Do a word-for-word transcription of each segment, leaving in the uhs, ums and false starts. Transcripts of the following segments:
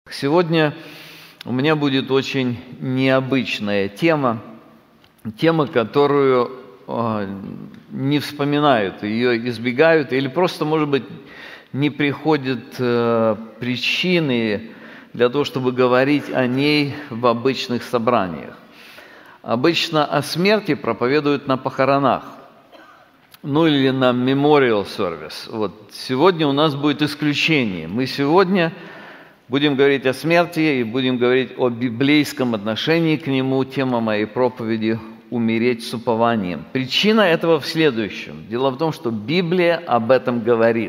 Сегодня у меня будет очень необычная тема, тема, которую э, не вспоминают, ее избегают, или просто, может быть, не приходят э, причины для того, чтобы говорить о ней в обычных собраниях. Обычно о смерти проповедуют на похоронах, ну или на memorial service. Вот сегодня у нас будет исключение. Мы сегодня будем говорить о смерти и будем говорить о библейском отношении к нему. Тема моей проповеди – «Умереть с упованием». Причина этого в следующем. Дело в том, что Библия об этом говорит.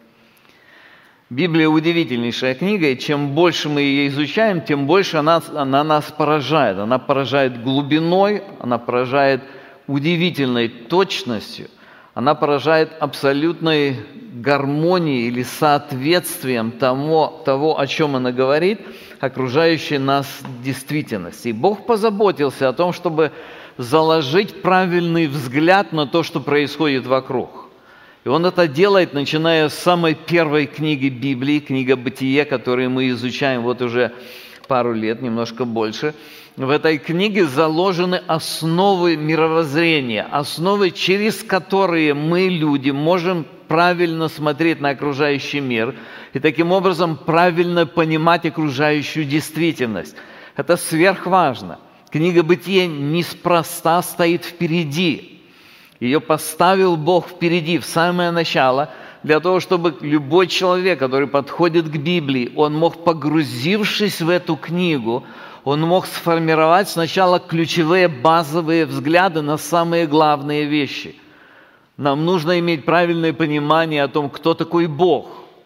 Библия – удивительнейшая книга, и чем больше мы ее изучаем, тем больше она, она нас поражает. Она поражает глубиной, она поражает удивительной точностью, она поражает абсолютной гармонией или соответствием тому, того, о чем она говорит, окружающей нас действительности. И Бог позаботился о том, чтобы заложить правильный взгляд на то, что происходит вокруг. И Он это делает, начиная с самой первой книги Библии, книга «Бытие», которую мы изучаем вот уже пару лет, немножко больше. В этой книге заложены основы мировоззрения, основы, через которые мы, люди, можем правильно смотреть на окружающий мир и таким образом правильно понимать окружающую действительность. Это сверхважно. Книга «Бытие» неспроста стоит впереди. Ее поставил Бог впереди, в самое начало, для того, чтобы любой человек, который подходит к Библии, он мог, погрузившись в эту книгу, он мог сформировать сначала ключевые базовые взгляды на самые главные вещи. Нам нужно иметь правильное понимание о том, кто такой Бог.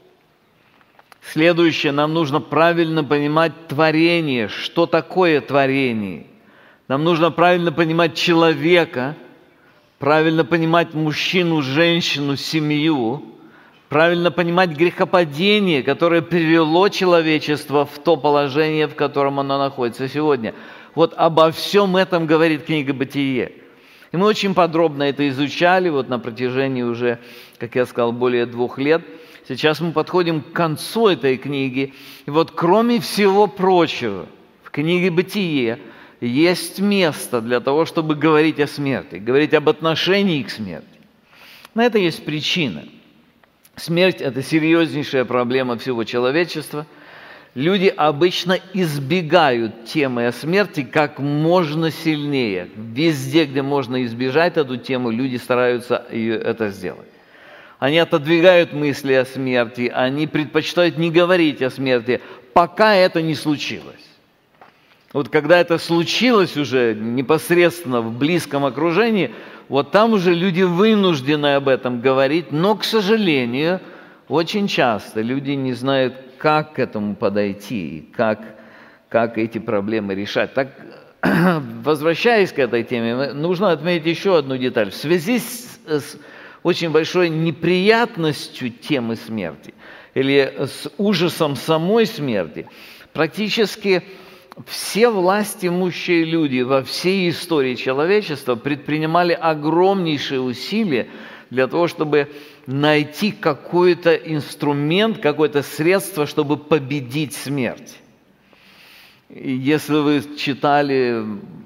Следующее, нам нужно правильно понимать творение, что такое творение. Нам нужно правильно понимать человека, правильно понимать мужчину, женщину, семью, правильно понимать грехопадение, которое привело человечество в то положение, в котором оно находится сегодня. Вот обо всем этом говорит книга «Бытие». И мы очень подробно это изучали вот на протяжении уже, как я сказал, более двух лет. Сейчас мы подходим к концу этой книги. И вот кроме всего прочего, в книге «Бытие» есть место для того, чтобы говорить о смерти, говорить об отношении к смерти. На это есть причина. Смерть – это серьезнейшая проблема всего человечества. Люди обычно избегают темы о смерти как можно сильнее. Везде, где можно избежать эту тему, люди стараются это сделать. Они отодвигают мысли о смерти, они предпочитают не говорить о смерти, пока это не случилось. Вот когда это случилось уже непосредственно в близком окружении, вот там уже люди вынуждены об этом говорить, но, к сожалению, очень часто люди не знают, как к этому подойти, и как, как эти проблемы решать. Так, возвращаясь к этой теме, нужно отметить еще одну деталь. В связи с, с очень большой неприятностью темы смерти или с ужасом самой смерти, практически все власть имущие люди во всей истории человечества предпринимали огромнейшие усилия для того, чтобы найти какой-то инструмент, какое-то средство, чтобы победить смерть. И если вы читали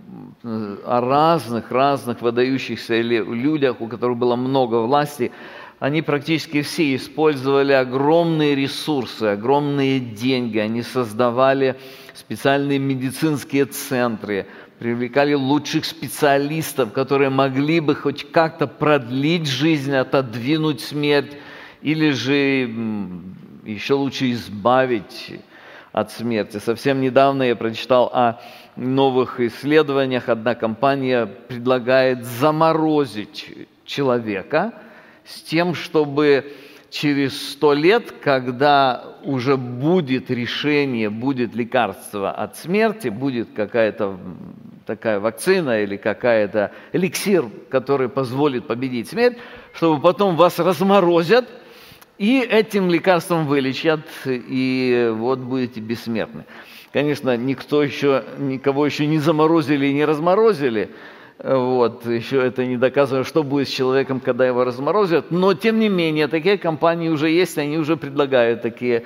о разных, разных выдающихся людях, у которых было много власти, они практически все использовали огромные ресурсы, огромные деньги, они создавали специальные медицинские центры, привлекали лучших специалистов, которые могли бы хоть как-то продлить жизнь, отодвинуть смерть, или же еще лучше избавить от смерти. Совсем недавно я прочитал о новых исследованиях. Одна компания предлагает заморозить человека с тем, чтобы через сто лет, когда уже будет решение, будет лекарство от смерти, будет какая-то такая вакцина или какая-то эликсир, который позволит победить смерть, чтобы потом вас разморозят и этим лекарством вылечат, и вот будете бессмертны. Конечно, никто еще, никого еще не заморозили и не разморозили, Вот, еще это не доказано, что будет с человеком, когда его разморозят. Но, тем не менее, такие компании уже есть, они уже предлагают такие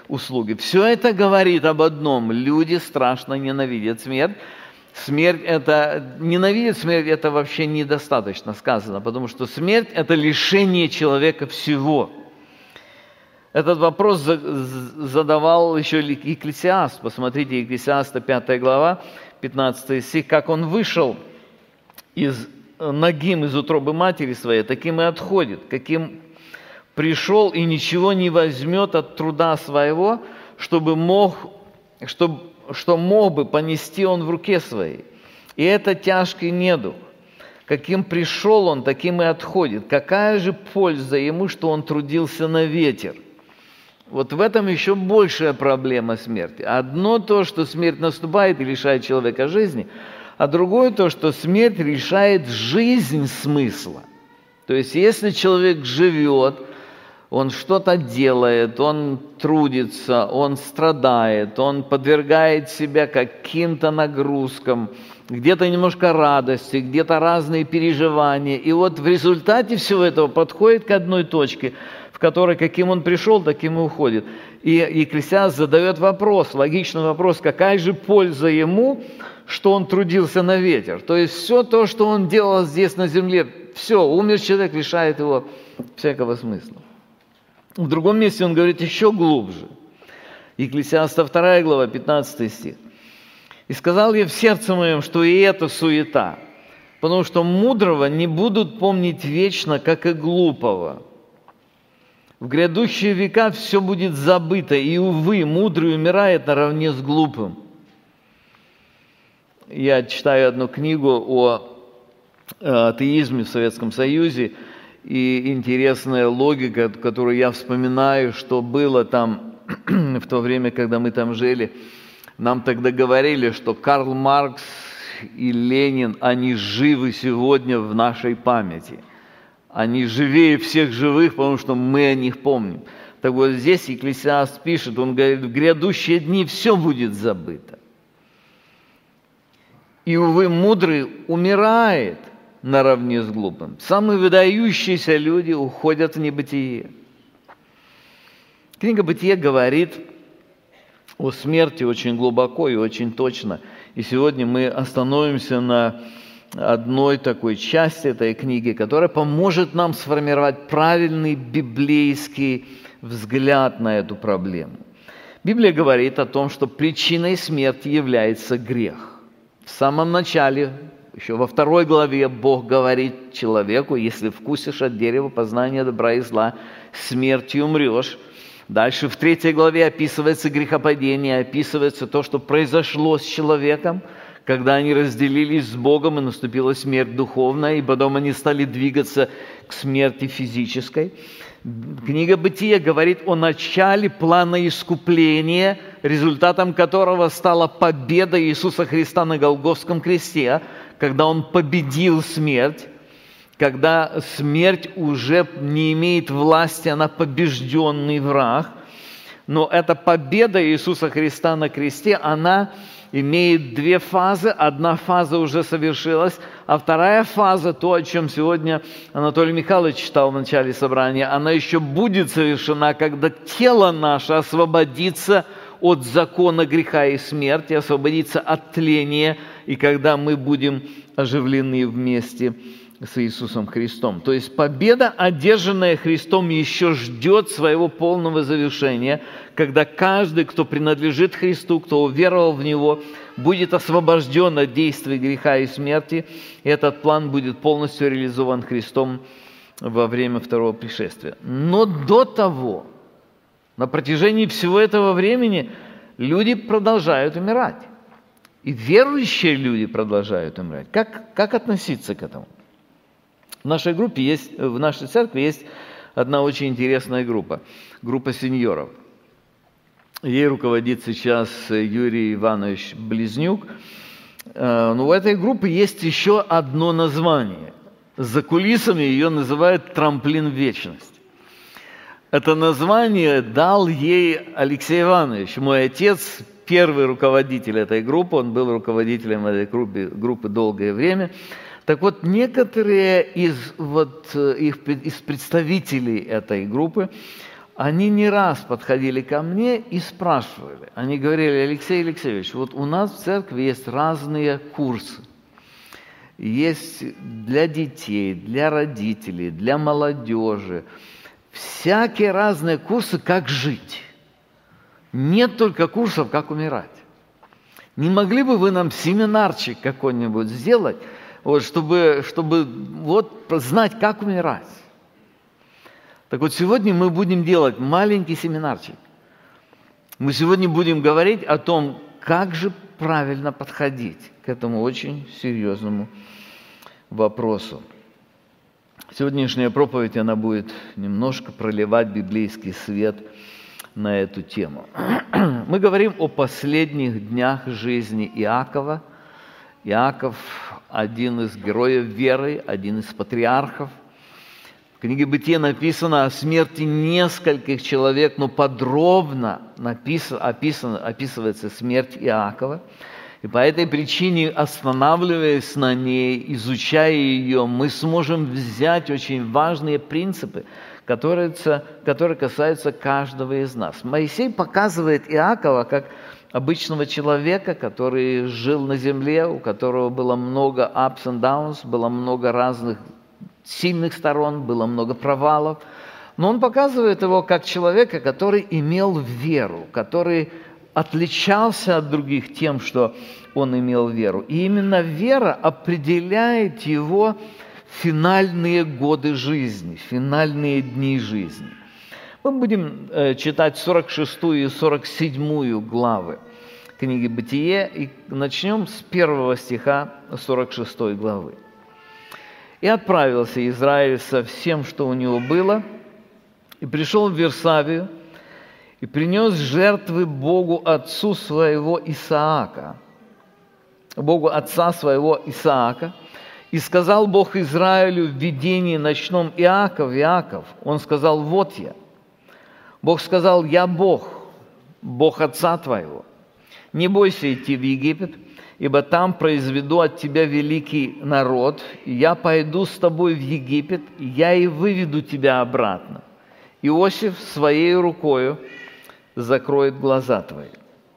услуги. Все это говорит об одном. Люди страшно ненавидят смерть. Смерть это, ненавидеть смерть это вообще недостаточно сказано, потому что смерть это лишение человека всего. Этот вопрос задавал еще Екклесиаст. Посмотрите, Екклесиаста пятая глава, пятнадцатый стих, как он вышел из нагим из утробы матери своей, таким и отходит, каким пришел и ничего не возьмет от труда своего, чтобы мог, чтобы, что мог бы понести он в руке своей. И это тяжкий недух. Каким пришел он, таким и отходит. Какая же польза ему, что он трудился на ветер? Вот в этом еще большая проблема смерти. Одно то, что смерть наступает и лишает человека жизни, а другое то, что смерть лишает жизнь смысла. То есть, если человек живет, он что-то делает, он трудится, он страдает, он подвергает себя каким-то нагрузкам, где-то немножко радости, где-то разные переживания. И вот в результате всего этого подходит к одной точке, в которой каким он пришел, таким и уходит. И Екклесиаст задает вопрос, логичный вопрос, какая же польза ему, что он трудился на ветер. То есть все то, что он делал здесь на земле, все, умер человек, лишает его всякого смысла. В другом месте он говорит еще глубже. Екклесиаста вторая глава, пятнадцатый стих. «И сказал я в сердце моем, что и это суета, потому что мудрого не будут помнить вечно, как и глупого. В грядущие века все будет забыто, и, увы, мудрый умирает наравне с глупым». Я читаю одну книгу о атеизме в Советском Союзе, и интересная логика, которую я вспоминаю, что было там в то время, когда мы там жили. Нам тогда говорили, что Карл Маркс и Ленин, они живы сегодня в нашей памяти. Они живее всех живых, потому что мы о них помним. Так вот здесь Екклесиаст пишет, он говорит, в грядущие дни все будет забыто. И, увы, мудрый умирает наравне с глупым. Самые выдающиеся люди уходят в небытие. Книга «Бытие» говорит о смерти очень глубоко и очень точно. И сегодня мы остановимся на одной такой части этой книги, которая поможет нам сформировать правильный библейский взгляд на эту проблему. Библия говорит о том, что причиной смерти является грех. В самом начале, еще во второй главе, Бог говорит человеку, если вкусишь от дерева познания добра и зла, смертью умрешь. Дальше в третьей главе описывается грехопадение, описывается то, что произошло с человеком, когда они разделились с Богом, и наступила смерть духовная, и потом они стали двигаться к смерти физической. Книга «Бытие» говорит о начале плана искупления, результатом которого стала победа Иисуса Христа на Голгофском кресте, когда Он победил смерть, когда смерть уже не имеет власти, она побежденный враг. Но эта победа Иисуса Христа на кресте, она имеет две фазы. Одна фаза уже совершилась, а вторая фаза, то, о чем сегодня Анатолий Михайлович читал в начале собрания, она еще будет совершена, когда тело наше освободится от закона греха и смерти, освободится от тления, и когда мы будем оживлены вместе с Иисусом Христом. То есть победа, одержанная Христом, еще ждет своего полного завершения, когда каждый, кто принадлежит Христу, кто уверовал в Него, будет освобожден от действий греха и смерти, и этот план будет полностью реализован Христом во время второго пришествия. Но до того, на протяжении всего этого времени, люди продолжают умирать. И верующие люди продолжают умирать. Как, как относиться к этому? В нашей группе есть, в нашей церкви есть одна очень интересная группа, группа сеньоров. Ей руководит сейчас Юрий Иванович Близнюк. Но у этой группы есть еще одно название. За кулисами ее называют «Трамплин в вечность». Это название дал ей Алексей Иванович, мой отец, первый руководитель этой группы, он был руководителем этой группы, группы долгое время. Так вот, некоторые из, вот, их, из представителей этой группы, они не раз подходили ко мне и спрашивали. Они говорили: Алексей Алексеевич, вот у нас в церкви есть разные курсы. Есть для детей, для родителей, для молодежи. Всякие разные курсы, как жить. Нет только курсов, как умирать. Не могли бы вы нам семинарчик какой-нибудь сделать, вот, чтобы, чтобы вот, знать, как умирать? Так вот, сегодня мы будем делать маленький семинарчик. Мы сегодня будем говорить о том, как же правильно подходить к этому очень серьезному вопросу. Сегодняшняя проповедь, она будет немножко проливать библейский свет на эту тему. Мы говорим о последних днях жизни Иакова. Иаков – один из героев веры, один из патриархов. В книге «Бытие» написано о смерти нескольких человек, но подробно написано, описано, описывается смерть Иакова. И по этой причине, останавливаясь на ней, изучая ее, мы сможем взять очень важные принципы, которые, которые касаются каждого из нас. Моисей показывает Иакова как обычного человека, который жил на земле, у которого было много ups and downs, было много разных сильных сторон, было много провалов. Но он показывает его как человека, который имел веру, который отличался от других тем, что он имел веру. И именно вера определяет его финальные годы жизни, финальные дни жизни. Мы будем э, читать сорок шестую и сорок седьмую главы книги «Бытие», и начнем с первого стиха сорок шестой главы. «И отправился Израиль со всем, что у него было, и пришел в Вирсавию, и принес жертвы Богу отцу своего Исаака, Богу отца своего Исаака. И сказал Бог Израилю в видении ночном: Иаков, Иаков. Он сказал: вот я. Бог сказал: я Бог, Бог отца твоего. Не бойся идти в Египет, ибо там произведу от тебя великий народ, и я пойду с тобой в Египет, и я и выведу тебя обратно. Иосиф своей рукою закроет глаза твои».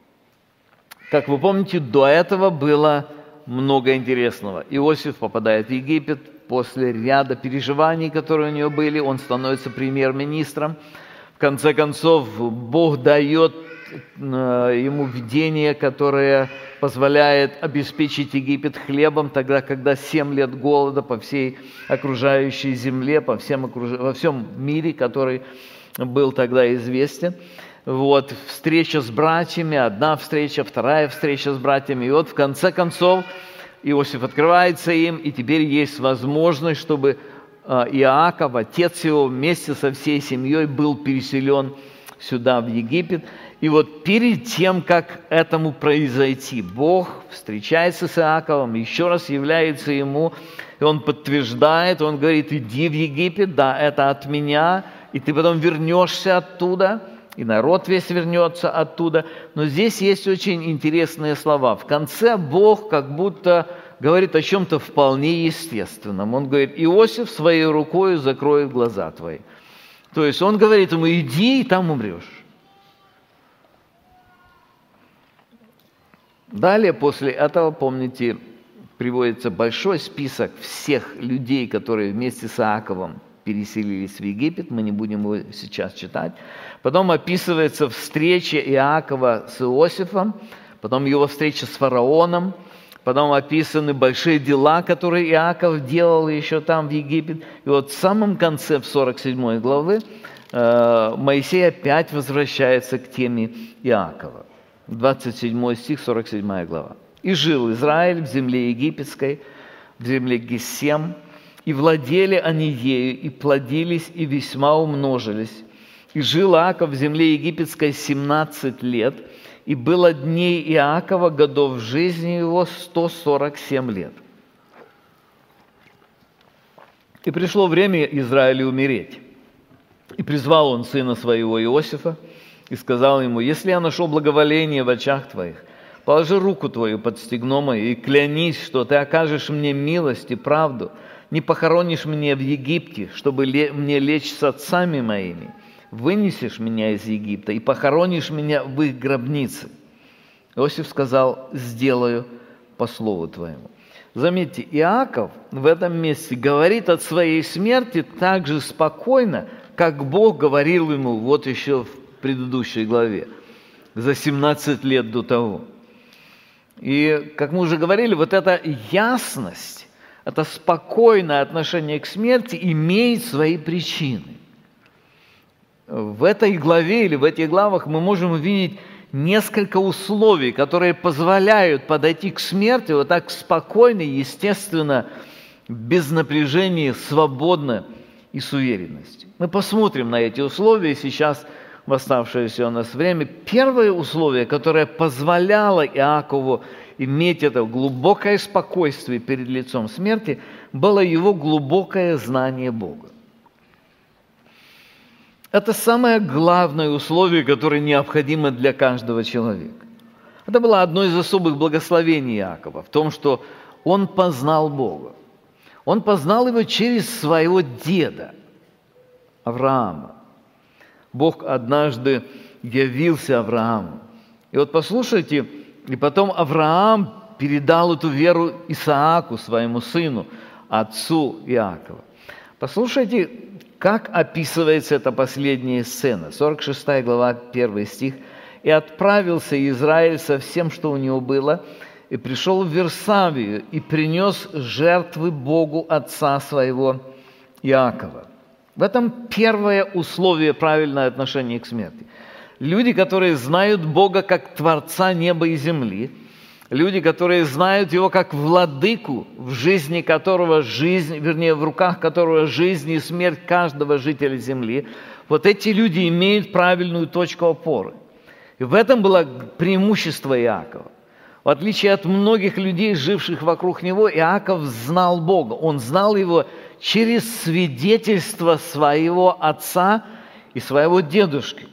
Как вы помните, до этого было много интересного. Иосиф попадает в Египет после ряда переживаний, которые у него были. Он становится премьер-министром. В конце концов, Бог дает ему видение, которое позволяет обеспечить Египет хлебом, тогда, когда семь лет голода по всей окружающей земле, по всем окруж... во всем мире, который был тогда известен. Вот, встреча с братьями, одна встреча, вторая встреча с братьями. И вот в конце концов Иосиф открывается им, и теперь есть возможность, чтобы Иаков, отец его, вместе со всей семьей был переселен сюда, в Египет. И вот перед тем, как этому произойти, Бог встречается с Иаковом, еще раз является ему, и он подтверждает, он говорит: иди в Египет, да, это от меня, и ты потом вернешься оттуда, и народ весь вернется оттуда. Но здесь есть очень интересные слова. В конце Бог как будто говорит о чем-то вполне естественном. Он говорит: Иосиф своей рукой закроет глаза твои. То есть он говорит ему: иди, и там умрешь. Далее, после этого, помните, приводится большой список всех людей, которые вместе с Иаковом переселились в Египет. Мы не будем его сейчас читать. Потом описывается встреча Иакова с Иосифом, потом его встреча с фараоном, потом описаны большие дела, которые Иаков делал еще там, в Египет. И вот в самом конце, в сорок седьмой главы, Моисей опять возвращается к теме Иакова. двадцать седьмой стих, сорок седьмая глава. «И жил Израиль в земле египетской, в земле Гессем, и владели они ею, и плодились, и весьма умножились. И жил Иаков в земле египетской семнадцать лет, и было дней Иакова годов жизни его сто сорок семь лет. И пришло время Израилю умереть. И призвал он сына своего Иосифа, и сказал ему: если я нашел благоволение в очах твоих, положи руку твою под стегно мое и клянись, что ты окажешь мне милость и правду, не похоронишь меня в Египте, чтобы мне лечь с отцами моими, вынесешь меня из Египта и похоронишь меня в их гробнице». Иосиф сказал: «Сделаю по слову твоему». Заметьте, Иаков в этом месте говорит о своей смерти так же спокойно, как Бог говорил ему вот еще в предыдущей главе, за семнадцать лет до того. И, как мы уже говорили, вот эта ясность, это спокойное отношение к смерти имеет свои причины. В этой главе или в этих главах мы можем увидеть несколько условий, которые позволяют подойти к смерти вот так спокойно, естественно, без напряжения, свободно и с уверенностью. Мы посмотрим на эти условия сейчас в оставшееся у нас время. Первое условие, которое позволяло Иакову иметь это глубокое спокойствие перед лицом смерти, было его глубокое знание Бога. Это самое главное условие, которое необходимо для каждого человека. Это было одно из особых благословений Иакова, в том, что он познал Бога. Он познал его через своего деда Авраама. Бог однажды явился Аврааму. И вот послушайте, и потом Авраам передал эту веру Исааку, своему сыну, отцу Иакова. Послушайте, как описывается эта последняя сцена. сорок шестая глава, первый стих. «И отправился Израиль со всем, что у него было, и пришел в Вирсавию, и принес жертвы Богу отца своего Иакова». В этом первое условие правильное отношение к смерти. Люди, которые знают Бога как Творца неба и земли, люди, которые знают Его как владыку, в жизни которого жизнь, вернее, в руках которого жизнь и смерть каждого жителя земли, вот эти люди имеют правильную точку опоры. И в этом было преимущество Иакова. В отличие от многих людей, живших вокруг него, Иаков знал Бога. Он знал Его через свидетельство своего отца и своего дедушки.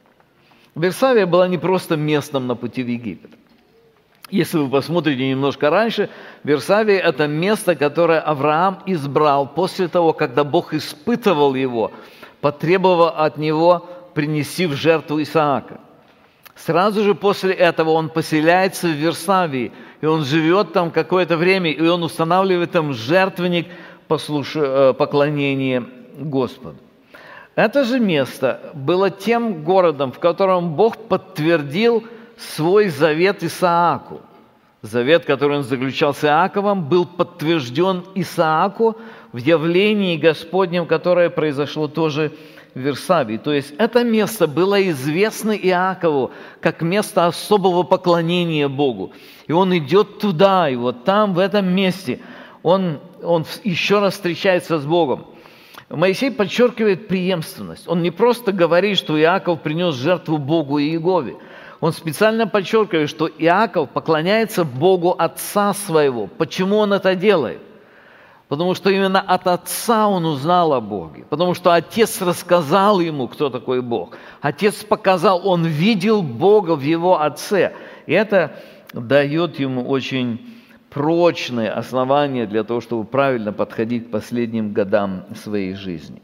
Вирсавия была не просто местом на пути в Египет. Если вы посмотрите немножко раньше, Вирсавия – это место, которое Авраам избрал после того, когда Бог испытывал его, потребовав от него принести в жертву Исаака. Сразу же после этого он поселяется в Вирсавии, и он живет там какое-то время, и он устанавливает там жертвенник послуш... поклонения Господу. Это же место было тем городом, в котором Бог подтвердил свой завет Исааку. Завет, который он заключал с Иаковом, был подтвержден Исааку в явлении Господнем, которое произошло тоже в Вирсавии. То есть это место было известно Иакову как место особого поклонения Богу. И он идет туда, и вот там, в этом месте, он, он еще раз встречается с Богом. Моисей подчеркивает преемственность. Он не просто говорит, что Иаков принес жертву Богу и Иегове. Он специально подчеркивает, что Иаков поклоняется Богу отца своего. Почему он это делает? Потому что именно от отца он узнал о Боге. Потому что отец рассказал ему, кто такой Бог. Отец показал, он видел Бога в его отце. И это дает ему очень прочное основание для того, чтобы правильно подходить к последним годам своей жизни.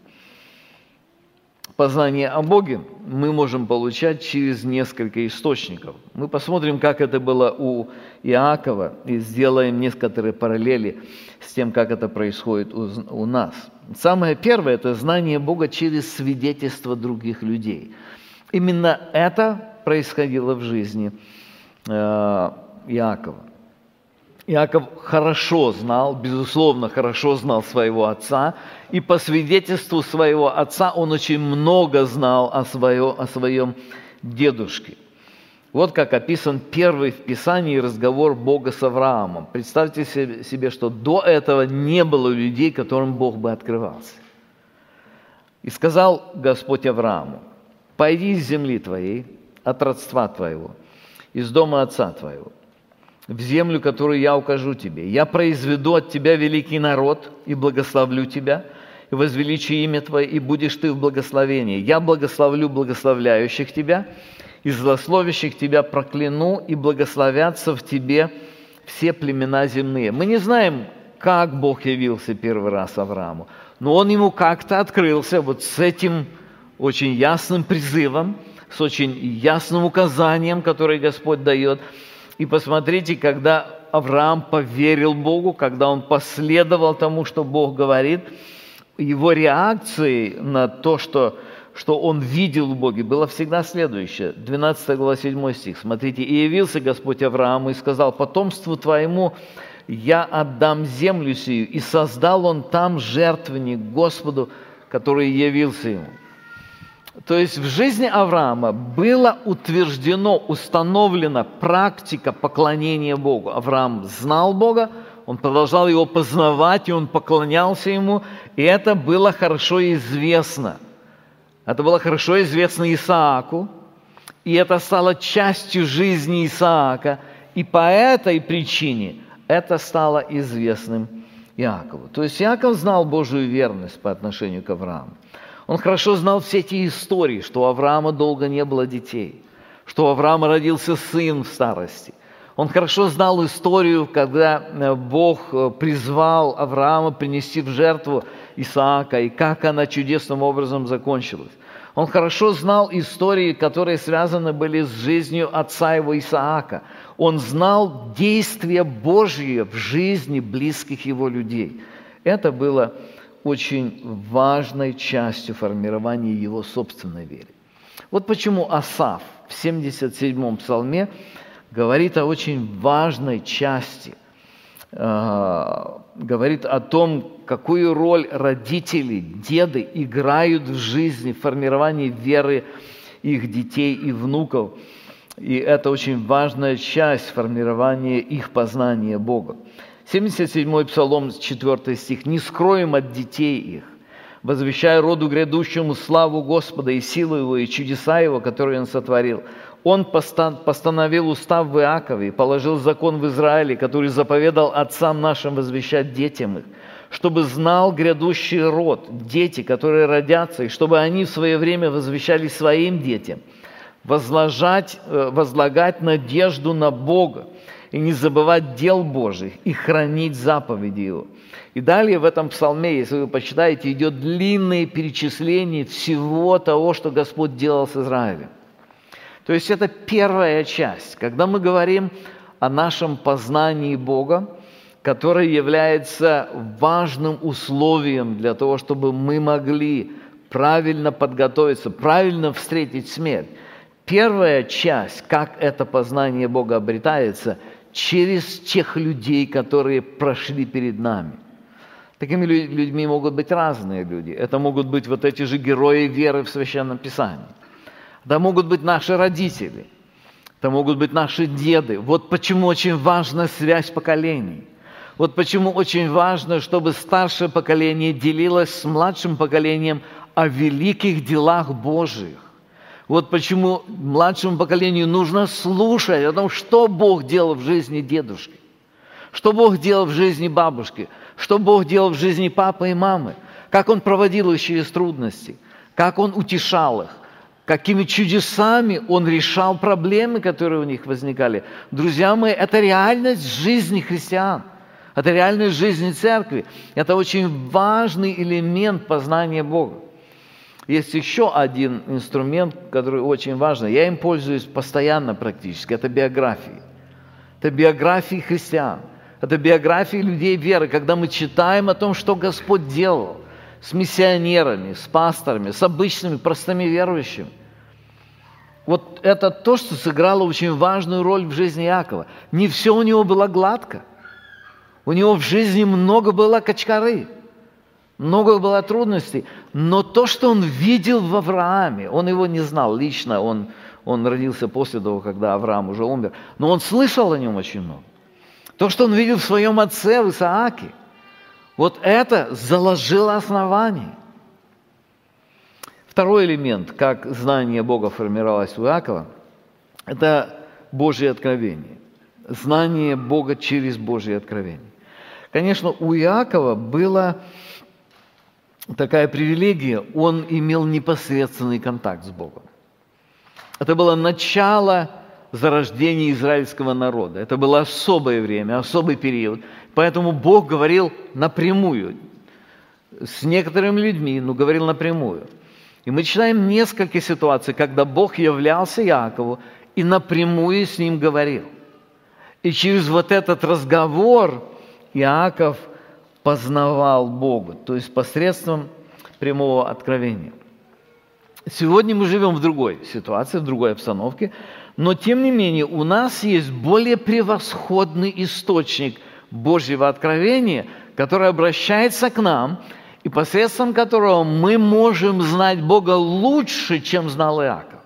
Познание о Боге мы можем получать через несколько источников. Мы посмотрим, как это было у Иакова, и сделаем некоторые параллели с тем, как это происходит у, у нас. Самое первое – это знание Бога через свидетельство других людей. Именно это происходило в жизни э, Иакова. Иаков хорошо знал, безусловно, хорошо знал своего отца, и по свидетельству своего отца он очень много знал о, свое, о своем дедушке. Вот как описан первый в Писании разговор Бога с Авраамом. Представьте себе, что до этого не было людей, которым Бог бы открывался. «И сказал Господь Аврааму: пойди из земли твоей, от родства твоего, из дома отца твоего, в землю, которую я укажу тебе. Я произведу от тебя великий народ и благословлю тебя, и возвеличу имя твое, и будешь ты в благословении. Я благословлю благословляющих тебя, и злословящих тебя прокляну, и благословятся в тебе все племена земные». Мы не знаем, как Бог явился первый раз Аврааму, но он ему как-то открылся вот с этим очень ясным призывом, с очень ясным указанием, которое Господь дает. И посмотрите, когда Авраам поверил Богу, когда он последовал тому, что Бог говорит, его реакцией на то, что, что он видел в Боге, было всегда следующее. двенадцатая глава, седьмой стих. Смотрите. «И явился Господь Аврааму и сказал: потомству твоему я отдам землю сию, и создал он там жертвенник Господу, который явился ему». То есть в жизни Авраама было утверждено, установлена практика поклонения Богу. Авраам знал Бога, он продолжал его познавать, и он поклонялся ему, и это было хорошо известно. Это было хорошо известно Исааку, и это стало частью жизни Исаака, и по этой причине это стало известным Иакову. То есть Иаков знал Божию верность по отношению к Аврааму. Он хорошо знал все эти истории, что у Авраама долго не было детей, что у Авраама родился сын в старости. Он хорошо знал историю, когда Бог призвал Авраама принести в жертву Исаака, и как она чудесным образом закончилась. Он хорошо знал истории, которые связаны были с жизнью отца его Исаака. Он знал действия Божьи в жизни близких его людей. Это было очень важной частью формирования его собственной веры. Вот почему Асаф в семьдесят седьмом псалме говорит о очень важной части, э, говорит о том, какую роль родители, деды играют в жизни, в формировании веры их детей и внуков. И это очень важная часть формирования их познания Бога. семьдесят седьмой псалом, четвёртый стих. «Не скроем от детей их, возвещая роду грядущему славу Господа и силу Его, и чудеса Его, которые Он сотворил. Он постановил устав в Иакове и положил закон в Израиле, который заповедал отцам нашим возвещать детям их, чтобы знал грядущий род, дети, которые родятся, и чтобы они в свое время возвещали своим детям, возложать, возлагать надежду на Бога, и не забывать дел Божьих, и хранить заповеди Его». И далее в этом псалме, если вы почитаете, идет длинное перечисление всего того, что Господь делал с Израилем. То есть это первая часть, когда мы говорим о нашем познании Бога, которое является важным условием для того, чтобы мы могли правильно подготовиться, правильно встретить смерть. Первая часть, как это познание Бога обретается, через тех людей, которые прошли перед нами. Такими людьми могут быть разные люди. Это могут быть вот эти же герои веры в Священном Писании. Это могут быть наши родители. Это могут быть наши деды. Вот почему очень важна связь поколений. Вот почему очень важно, чтобы старшее поколение делилось с младшим поколением о великих делах Божьих. Вот почему младшему поколению нужно слушать о том, что Бог делал в жизни дедушки, что Бог делал в жизни бабушки, что Бог делал в жизни папы и мамы, как Он проводил их через трудности, как Он утешал их, какими чудесами Он решал проблемы, которые у них возникали. Друзья мои, это реальность жизни христиан, это реальность жизни церкви, это очень важный элемент познания Бога. Есть еще один инструмент, который очень важный. Я им пользуюсь постоянно практически. Это биографии. Это биографии христиан. Это биографии людей веры, когда мы читаем о том, что Господь делал с миссионерами, с пасторами, с обычными простыми верующими. Вот это то, что сыграло очень важную роль в жизни Иакова. Не все у него было гладко. У него в жизни много было качкары. Много было трудностей, но то, что он видел в Аврааме, он его не знал лично, он, он родился после того, когда Авраам уже умер, но он слышал о нем очень много. То, что он видел в своем отце, в Исааке, вот это заложило основание. Второй элемент, как знание Бога формировалось у Иакова, это Божье откровение. Знание Бога через Божье откровение. Конечно, у Иакова было такая привилегия, он имел непосредственный контакт с Богом. Это было начало зарождения израильского народа. Это было особое время, особый период. Поэтому Бог говорил напрямую с некоторыми людьми, но говорил напрямую. И мы читаем несколько ситуаций, когда Бог являлся Иакову и напрямую с ним говорил. И через вот этот разговор Иаков познавал Бога, то есть посредством прямого откровения. Сегодня мы живем в другой ситуации, в другой обстановке, но тем не менее у нас есть более превосходный источник Божьего откровения, который обращается к нам, и посредством которого мы можем знать Бога лучше, чем знал Иаков.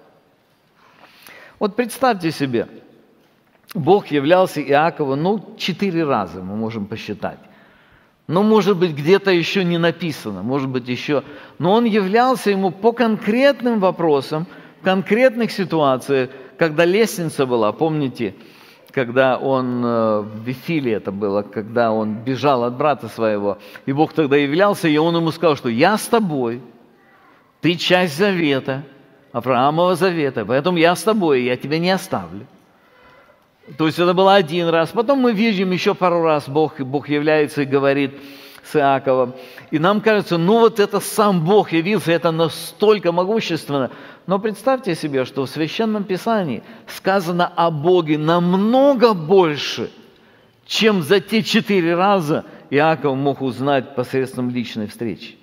Вот представьте себе, Бог являлся Иакову, ну, четыре раза мы можем посчитать. Но, может быть, где-то еще не написано, может быть, еще... Но он являлся ему по конкретным вопросам, в конкретных ситуациях, когда лестница была, помните, когда он, в Вифиле это было, когда он бежал от брата своего, и Бог тогда являлся, и он ему сказал, что «Я с тобой, ты часть завета, Авраамова завета, поэтому я с тобой, я тебя не оставлю». То есть это было один раз. Потом мы видим еще пару раз Бог, и Бог является и говорит с Иаковом. И нам кажется, ну вот это сам Бог явился, это настолько могущественно. Но представьте себе, что в Священном Писании сказано о Боге намного больше, чем за те четыре раза Иаков мог узнать посредством личной встречи.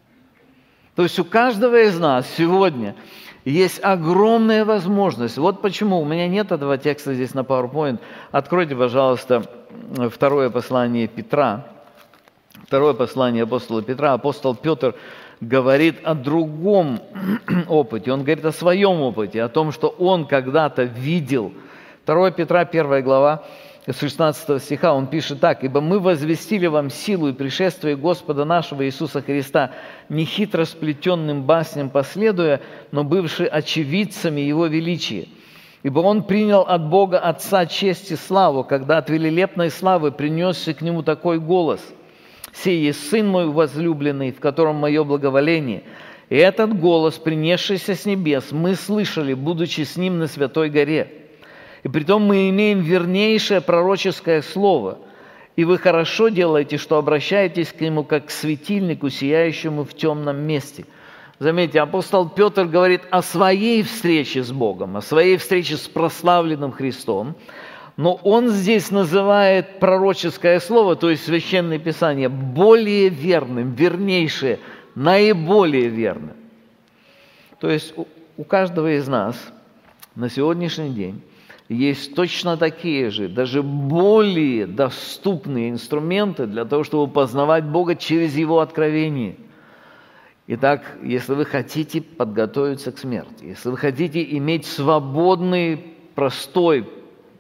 То есть у каждого из нас сегодня есть огромная возможность. Вот почему у меня нет этого текста здесь на PowerPoint. Откройте, пожалуйста, второе послание Петра. Второе послание апостола Петра. Апостол Петр говорит о другом опыте. Он говорит о своем опыте, о том, что он когда-то видел. второе Петра, первая глава, с шестнадцатого стиха, он пишет так: «Ибо мы возвестили вам силу и пришествие Господа нашего Иисуса Христа, не хитро сплетенным басням последуя, но бывши очевидцами Его величия. Ибо Он принял от Бога Отца честь и славу, когда от великолепной славы принесся к Нему такой голос: «Сей есть Сын мой возлюбленный, в котором мое благоволение». И этот голос, принесшийся с небес, мы слышали, будучи с Ним на Святой горе. И притом мы имеем вернейшее пророческое слово, и вы хорошо делаете, что обращаетесь к Нему, как к светильнику, сияющему в темном месте». Заметьте, апостол Петр говорит о своей встрече с Богом, о своей встрече с прославленным Христом, но он здесь называет пророческое слово, то есть Священное Писание, более верным, вернейшее, наиболее верным. То есть у, у каждого из нас на сегодняшний день есть точно такие же, даже более доступные инструменты для того, чтобы познавать Бога через Его откровение. Итак, если вы хотите подготовиться к смерти, если вы хотите иметь свободный, простой,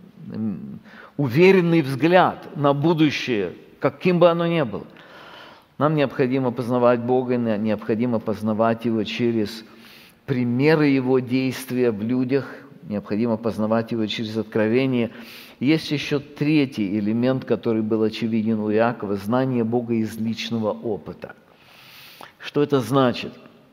уверенный взгляд на будущее, каким бы оно ни было, нам необходимо познавать Бога, необходимо познавать Его через примеры Его действия в людях, необходимо познавать Его через откровение. Есть еще третий элемент, который был очевиден у Иакова – знание Бога из личного опыта. Что это значит?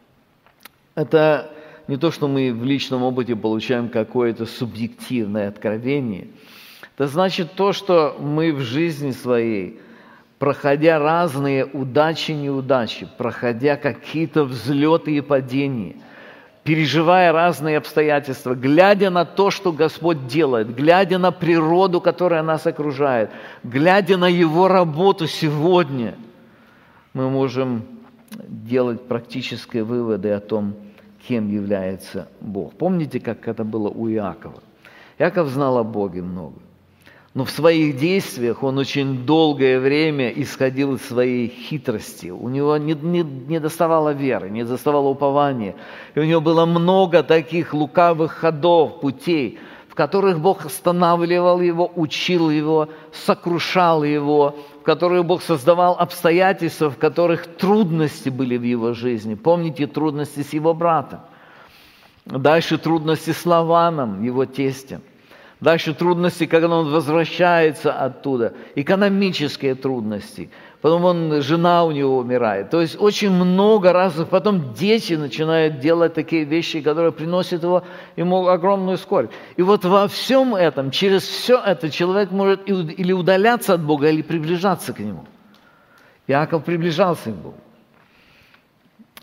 Это не то, что мы в личном опыте получаем какое-то субъективное откровение. Это значит то, что мы в жизни своей, проходя разные удачи и неудачи, проходя какие-то взлеты и падения, переживая разные обстоятельства, глядя на то, что Господь делает, глядя на природу, которая нас окружает, глядя на Его работу сегодня, мы можем делать практические выводы о том, кем является Бог. Помните, как это было у Иакова? Иаков знал о Боге много, но в своих действиях он очень долгое время исходил из своей хитрости. У него не, не, не доставало веры, не доставало упования. И у него было много таких лукавых ходов, путей, в которых Бог останавливал его, учил его, сокрушал его, в которых Бог создавал обстоятельства, в которых трудности были в его жизни. Помните трудности с его братом. Дальше трудности с Лаваном, его тестем. Дальше трудности, когда он возвращается оттуда. Экономические трудности. Потом он, жена у него умирает. То есть очень много разных. Потом дети начинают делать такие вещи, которые приносят его, ему огромную скорбь. И вот во всем этом, через все это человек может или удаляться от Бога, или приближаться к Нему. Иаков приближался к Богу.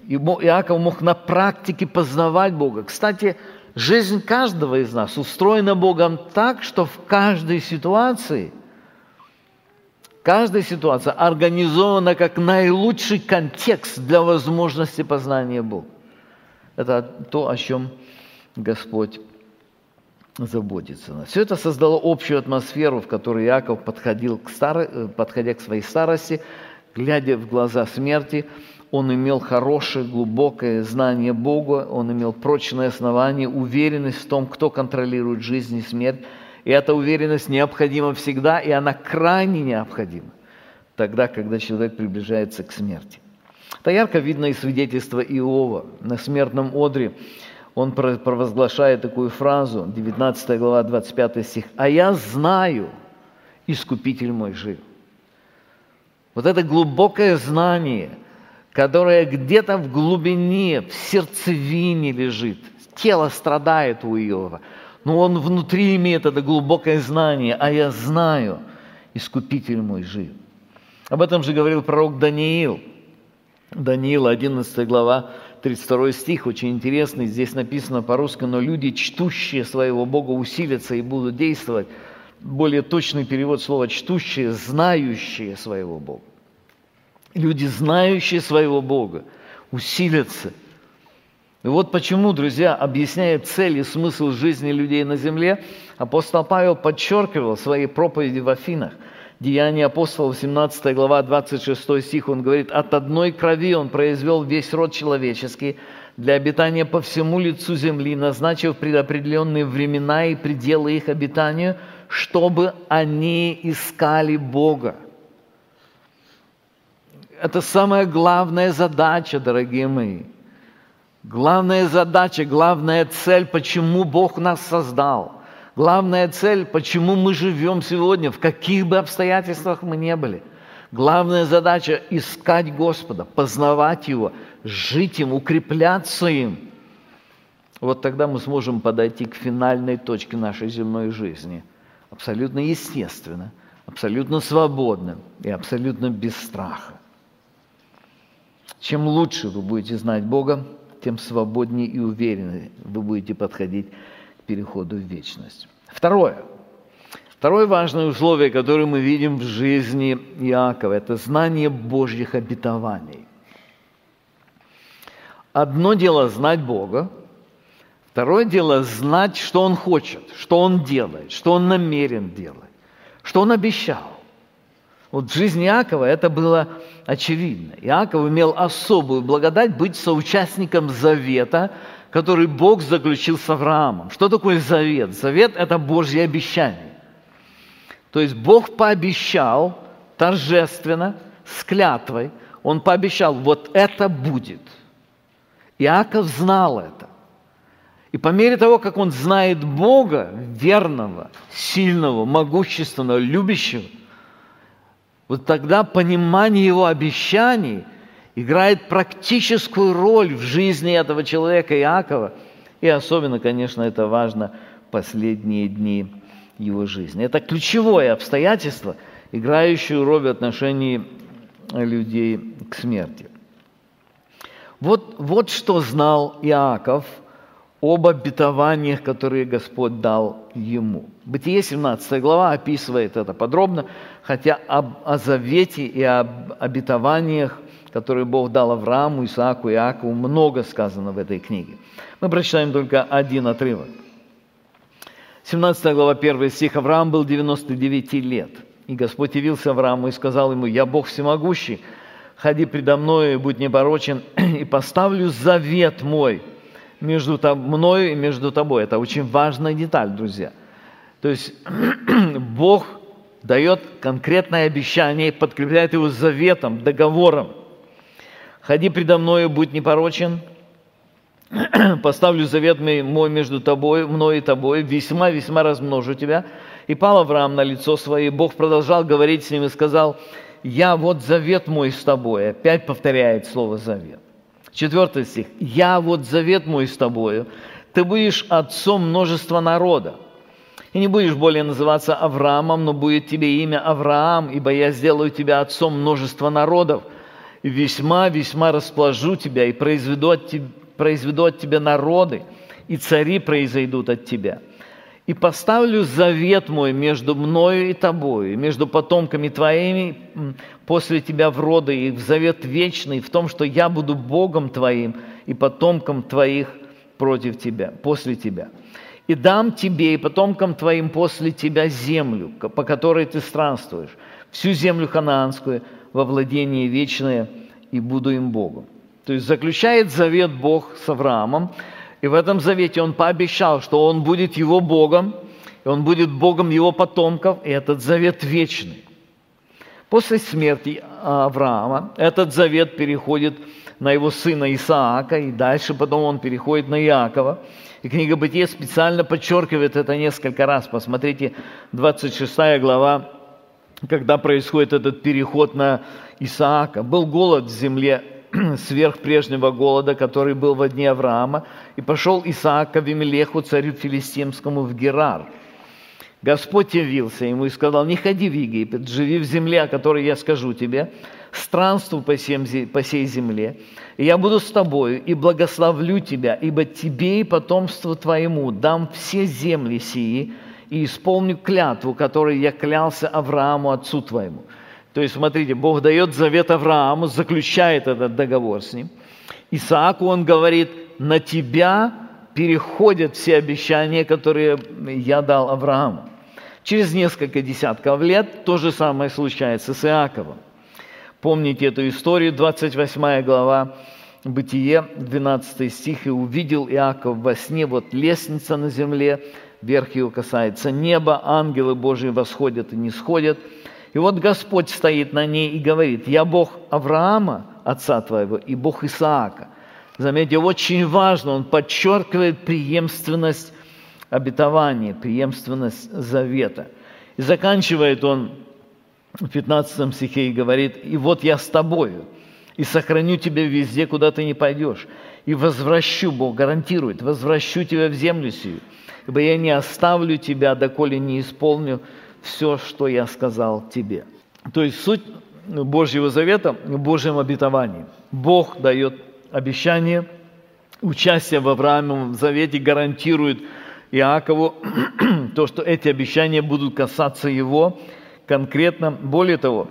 Иаков мог на практике познавать Бога. Кстати, жизнь каждого из нас устроена Богом так, что в каждой ситуации, каждая ситуация организована как наилучший контекст для возможности познания Бога. Это то, о чем Господь заботится. Все это создало общую атмосферу, в которой Иаков подходил к старо... подходя к своей старости, глядя в глаза смерти, он имел хорошее, глубокое знание Бога, он имел прочное основание, уверенность в том, кто контролирует жизнь и смерть. И эта уверенность необходима всегда, и она крайне необходима тогда, когда человек приближается к смерти. Это ярко видно из свидетельства Иова. На смертном одре он провозглашает такую фразу, девятнадцатая глава, двадцать пятый стих: «А я знаю, Искупитель мой жив». Вот это глубокое знание, которое где-то в глубине, в сердцевине лежит. Тело страдает у Иова, но он внутри имеет это глубокое знание: «А я знаю, Искупитель мой жив». Об этом же говорил пророк Даниил. Даниила, одиннадцатая глава, тридцать второй стих, очень интересный. Здесь написано по-русски: «Но люди, чтущие своего Бога, усилятся и будут действовать». Более точный перевод слова «чтущие», знающие своего Бога. Люди, знающие своего Бога, усилятся. И вот почему, друзья, объясняя цель и смысл жизни людей на земле, апостол Павел подчеркивал в своей проповеди в Афинах. Деяния апостолов, семнадцатая глава, двадцать шестой стих, он говорит: «От одной крови он произвел весь род человеческий для обитания по всему лицу земли, назначив предопределенные времена и пределы их обитанию, чтобы они искали Бога». Это самая главная задача, дорогие мои. Главная задача, главная цель, почему Бог нас создал. Главная цель, почему мы живем сегодня, в каких бы обстоятельствах мы ни были. Главная задача – искать Господа, познавать Его, жить им, укрепляться им. Вот тогда мы сможем подойти к финальной точке нашей земной жизни. Абсолютно естественно, абсолютно свободно и абсолютно без страха. Чем лучше вы будете знать Бога, тем свободнее и увереннее вы будете подходить к переходу в вечность. Второе. Второе важное условие, которое мы видим в жизни Иакова, это знание Божьих обетований. Одно дело знать Бога, второе дело знать, что Он хочет, что Он делает, что Он намерен делать, что Он обещал. Вот в жизни Иакова это было очевидно. Иаков имел особую благодать быть соучастником завета, который Бог заключил с Авраамом. Что такое завет? Завет – это Божье обещание. То есть Бог пообещал торжественно, с клятвой, Он пообещал: вот это будет. Иаков знал это. И по мере того, как он знает Бога, верного, сильного, могущественного, любящего, вот тогда понимание Его обещаний играет практическую роль в жизни этого человека Иакова. И особенно, конечно, это важно в последние дни его жизни. Это ключевое обстоятельство, играющее роль в отношении людей к смерти. Вот, вот что знал Иаков об обетованиях, которые Господь дал ему. Бытие, семнадцатая глава, описывает это подробно, хотя об, о завете и об обетованиях, которые Бог дал Аврааму, Исааку и Иакову, много сказано в этой книге. Мы прочитаем только один отрывок. семнадцатая глава, первый стих. «Авраам был девяносто девять лет, и Господь явился Аврааму и сказал ему: я Бог всемогущий, ходи предо мною и будь непорочен, и поставлю завет мой между мною и между тобой». Это очень важная деталь, друзья. То есть Бог дает конкретное обещание и подкрепляет его заветом, договором. «Ходи предо мною, будь непорочен, поставлю завет мой между тобой, мной и тобой, весьма-весьма размножу тебя». И пал Авраам на лицо свое, и Бог продолжал говорить с ним и сказал: «Я вот завет мой с тобой». Опять повторяет слово «завет». Четвертый стих. «Я вот завет мой с тобою, ты будешь отцом множества народа. И не будешь более называться Авраамом, но будет тебе имя Авраам, ибо я сделаю тебя отцом множества народов. и весьма-весьма расположу тебя, и произведу от, te, произведу от тебя народы, и цари произойдут от тебя. И поставлю завет мой между мною и тобою, и между потомками твоими после тебя в роды, и в завет вечный, в том, что я буду Богом твоим и потомкам твоих против тебя, после тебя. И дам тебе и потомкам твоим после тебя землю, по которой ты странствуешь, всю землю ханаанскую во владение вечное, и буду им Богом». То есть заключает завет Бог с Авраамом, и в этом завете он пообещал, что он будет его Богом, и он будет Богом его потомков, и этот завет вечный. После смерти Авраама этот завет переходит на его сына Исаака, и дальше потом он переходит на Иакова. И книга Бытия специально подчеркивает это несколько раз. Посмотрите, двадцать шестая глава, когда происходит этот переход на Исаака. «Был голод в земле сверх прежнего голода, который был во дни Авраама, и пошел Исаак к Авимелеху, царю филистимскому, в Герар. Господь явился ему и сказал: не ходи в Египет, живи в земле, о которой я скажу тебе, странствуй по сей земле, и я буду с тобою, и благословлю тебя, ибо тебе и потомству твоему дам все земли сии, и исполню клятву, которой я клялся Аврааму, отцу твоему». То есть, смотрите, Бог дает завет Аврааму, заключает этот договор с ним. Исааку он говорит: на тебя переходят все обещания, которые я дал Аврааму. Через несколько десятков лет то же самое случается с Иаковом. Помните эту историю, двадцать восьмая глава, Бытие, двенадцатый стих. «И увидел Иаков во сне, вот лестница на земле, верх ее касается неба, ангелы Божии восходят и нисходят. И вот Господь стоит на ней и говорит: я Бог Авраама, отца твоего, и Бог Исаака». Заметьте, очень важно, он подчеркивает преемственность обетования, преемственность завета. И заканчивает он в пятнадцатом стихе и говорит: «И вот я с тобою, и сохраню тебя везде, куда ты не пойдешь, и возвращу», Бог гарантирует, «возвращу тебя в землю сию, ибо я не оставлю тебя, доколе не исполню все, что я сказал тебе». То есть суть Божьего завета в Божьем обетовании. Бог дает обещание, участие в Авраамовом завете гарантирует Иакову то, что эти обещания будут касаться его конкретно. Более того,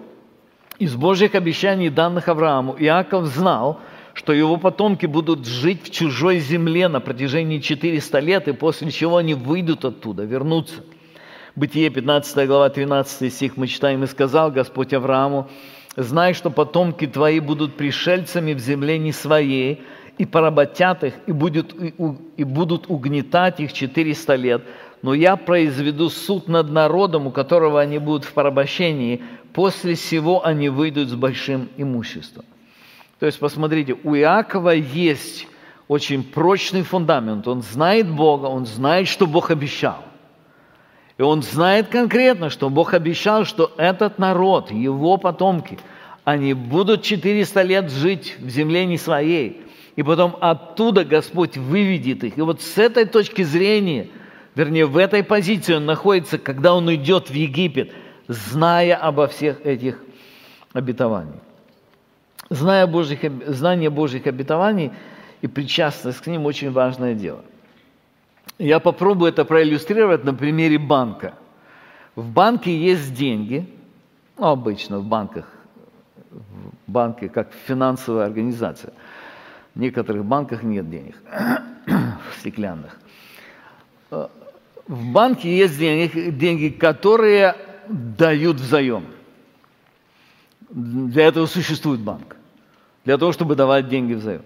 из Божьих обещаний, данных Аврааму, Иаков знал, что его потомки будут жить в чужой земле на протяжении четырёхсот лет, и после чего они выйдут оттуда, вернутся. Бытие, пятнадцатая глава, тринадцатый стих мы читаем: «И сказал Господь Аврааму: знай, что потомки твои будут пришельцами в земле не своей, и поработят их, и будут, и, и будут угнетать их четыреста лет. Но я произведу суд над народом, у которого они будут в порабощении. После сего они выйдут с большим имуществом». То есть, посмотрите, у Иакова есть очень прочный фундамент. Он знает Бога, он знает, что Бог обещал. И он знает конкретно, что Бог обещал, что этот народ, его потомки, они будут четыреста лет жить в земле не своей. И потом оттуда Господь выведет их. И вот с этой точки зрения, вернее, в этой позиции он находится, когда он идет в Египет, зная обо всех этих обетованиях. Зная Божьих, знание Божьих обетований и причастность к ним – очень важное дело. Я попробую это проиллюстрировать на примере банка. В банке есть деньги, ну, обычно в банках, в банке как финансовая организация. В некоторых банках нет денег, в стеклянных. В банке есть деньги, деньги, которые дают взаим. Для этого существует банк. Для того, чтобы давать деньги взаим.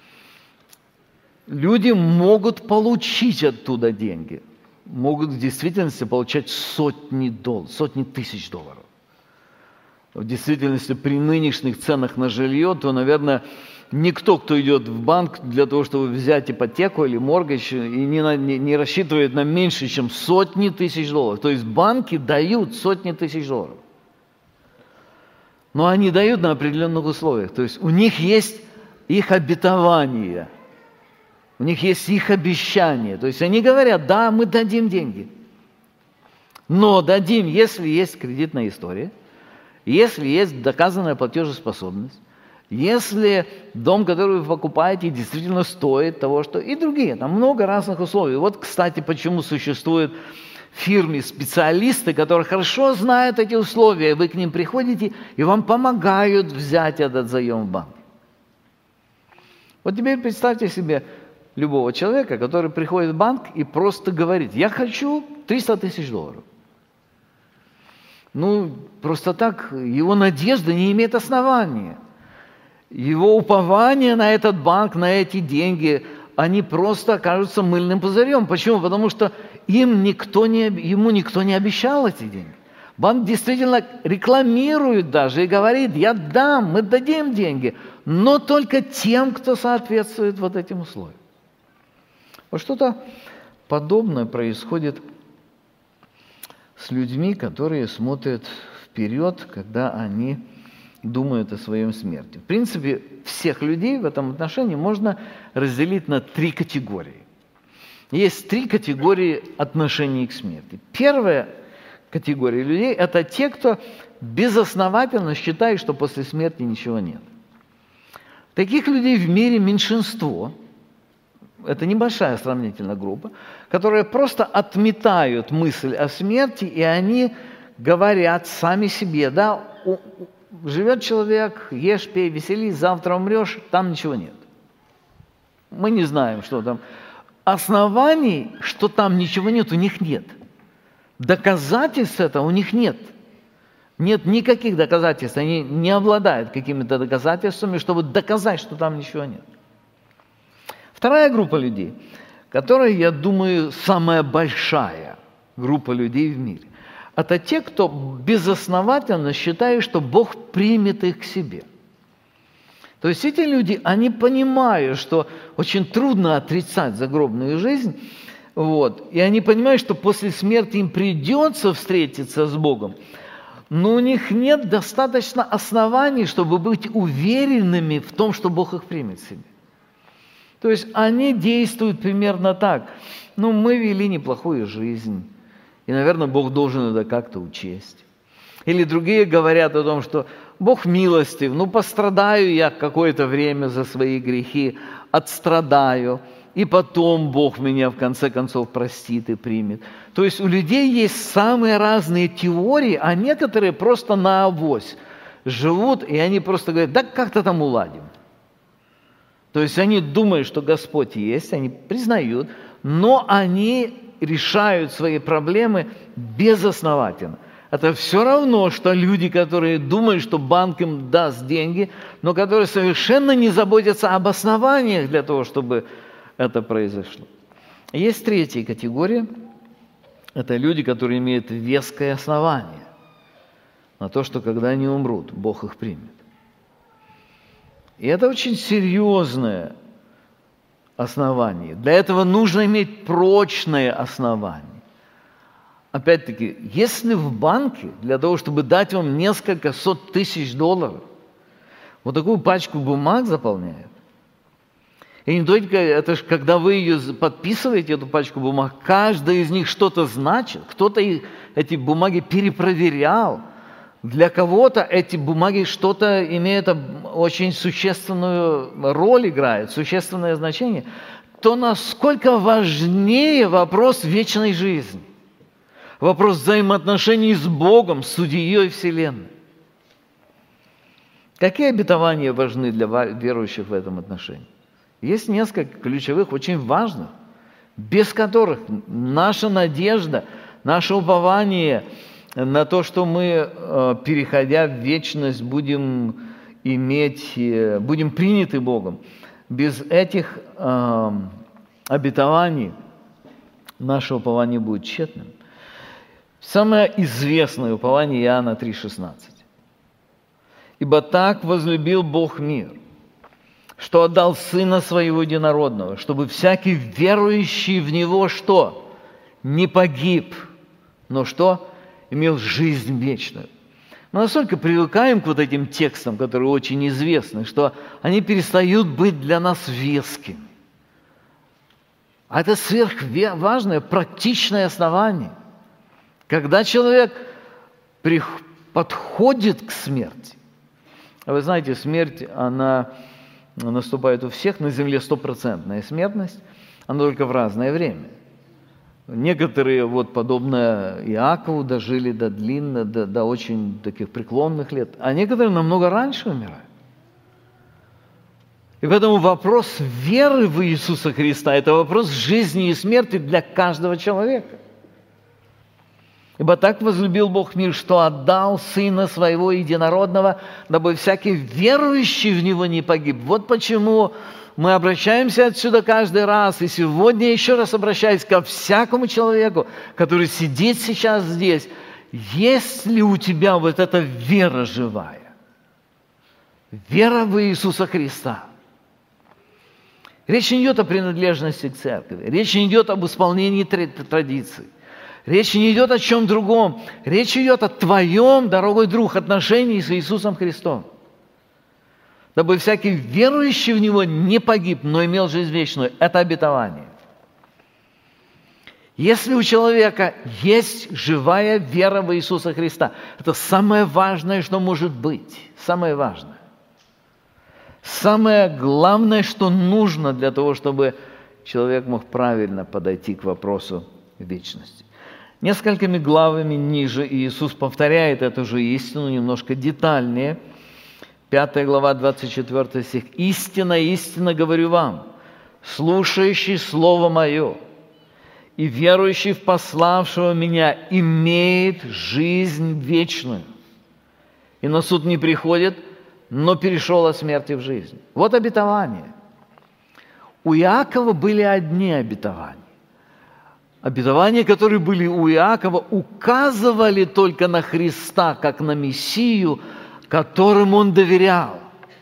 Люди могут получить оттуда деньги. Могут в действительности получать сотни долларов, сотни тысяч долларов. В действительности при нынешних ценах на жилье, то, наверное, никто, кто идет в банк для того, чтобы взять ипотеку или моргидж, и не, на, не, не рассчитывает на меньше, чем сотни тысяч долларов. То есть банки дают сотни тысяч долларов. Но они дают на определенных условиях. То есть у них есть их обетование, у них есть их обещание. То есть они говорят: да, мы дадим деньги. Но дадим, если есть кредитная история, если есть доказанная платежеспособность, Если дом, который вы покупаете, действительно стоит того, что... И другие, там много разных условий. Вот, кстати, почему существуют в фирме специалисты, которые хорошо знают эти условия. Вы к ним приходите, и вам помогают взять этот заем в банке. Вот теперь представьте себе любого человека, который приходит в банк и просто говорит: я хочу триста тысяч долларов. Ну, просто так его надежда не имеет основания. Его упование на этот банк, на эти деньги, они просто окажутся мыльным пузырем. Почему? Потому что им никто не, ему никто не обещал эти деньги. Банк действительно рекламирует даже и говорит: я дам, мы дадим деньги, но только тем, кто соответствует вот этим условиям. Вот что-то подобное происходит с людьми, которые смотрят вперед, когда они думают о своем смерти. В принципе, всех людей в этом отношении можно разделить на три категории. Есть три категории отношений к смерти. Первая категория людей – это те, кто безосновательно считает, что после смерти ничего нет. Таких людей в мире меньшинство. Это небольшая сравнительная группа, которые просто отметают мысль о смерти, и они говорят сами себе: да, живет человек, ешь, пей, веселись, завтра умрешь, там ничего нет. Мы не знаем, что там. Оснований, что там ничего нет, у них нет. Доказательств этого у них нет. Нет никаких доказательств, они не обладают какими-то доказательствами, чтобы доказать, что там ничего нет. Вторая группа людей, которая, я думаю, самая большая группа людей в мире, это те, кто безосновательно считает, что Бог примет их к себе. То есть эти люди, они понимают, что очень трудно отрицать загробную жизнь, вот, и они понимают, что после смерти им придется встретиться с Богом, но у них нет достаточно оснований, чтобы быть уверенными в том, что Бог их примет к себе. То есть они действуют примерно так: ну, мы вели неплохую жизнь, и, наверное, Бог должен это как-то учесть. Или другие говорят о том, что Бог милостив, ну, пострадаю я какое-то время за свои грехи, отстрадаю, и потом Бог меня, в конце концов, простит и примет. То есть у людей есть самые разные теории, а некоторые просто наавось живут, и они просто говорят: да как-то там уладим. То есть они думают, что Господь есть, они признают, но они решают свои проблемы безосновательно. Это все равно, что люди, которые думают, что банк им даст деньги, но которые совершенно не заботятся об основаниях для того, чтобы это произошло. Есть третья категория. Это люди, которые имеют веское основание на то, что когда они умрут, Бог их примет. И это очень серьезное основание. Для этого нужно иметь прочное основание. Опять-таки, если в банке для того, чтобы дать вам несколько сот тысяч долларов, вот такую пачку бумаг заполняют, и не только это же, когда вы ее подписываете, эту пачку бумаг, каждая из них что-то значит, кто-то эти бумаги перепроверял. Для кого-то эти бумаги что-то имеют очень существенную роль, играют, существенное значение, то насколько важнее вопрос вечной жизни, вопрос взаимоотношений с Богом, с судьей Вселенной. Какие обетования важны для верующих в этом отношении? Есть несколько ключевых, очень важных, без которых наша надежда, наше упование на то, что мы, переходя в вечность, будем иметь, будем приняты Богом. Без этих э, обетований наше упование будет тщетным. Самое известное упование Иоанна три шестнадцать. «Ибо так возлюбил Бог мир, что отдал Сына Своего Единородного, чтобы всякий верующий в Него что? Не погиб, но что? Имел жизнь вечную». Мы настолько привыкаем к вот этим текстам, которые очень известны, что они перестают быть для нас вескими. А это сверхважное, практичное основание. Когда человек подходит к смерти, Вы знаете, смерть, она наступает у всех, на земле стопроцентная смертность, она только в разное время. Некоторые, вот, подобно Иакову, дожили до длинно, до, до очень таких преклонных лет, а некоторые намного раньше умирают. И поэтому вопрос веры в Иисуса Христа – это вопрос жизни и смерти для каждого человека. Ибо так возлюбил Бог мир, что отдал Сына Своего Единородного, дабы всякий верующий в Него не погиб. Вот почему мы обращаемся отсюда каждый раз, и сегодня еще раз обращаюсь ко всякому человеку, который сидит сейчас здесь. Есть ли у тебя вот эта вера живая? Вера в Иисуса Христа. Речь не идет о принадлежности к церкви, речь не идет об исполнении традиций. Речь не идет о чем другом. Речь идет о твоем, дорогой друг, отношении с Иисусом Христом. Дабы всякий верующий в Него не погиб, но имел жизнь вечную. Это обетование. Если у человека есть живая вера в Иисуса Христа, это самое важное, что может быть. Самое важное. Самое главное, что нужно для того, чтобы человек мог правильно подойти к вопросу вечности. Несколькими главами ниже Иисус повторяет эту же истину немножко детальнее. Пятая глава, двадцать четвёртый стих. «Истинно, истинно говорю вам, слушающий Слово Мое и верующий в пославшего Меня имеет жизнь вечную, и на суд не приходит, но перешел от смерти в жизнь». Вот обетование. У Иакова были одни обетования. Обетования, которые были у Иакова, указывали только на Христа, как на Мессию, которым он доверял.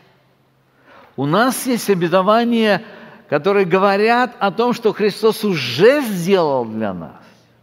У нас есть обетования, которые говорят о том, что Христос уже сделал для нас.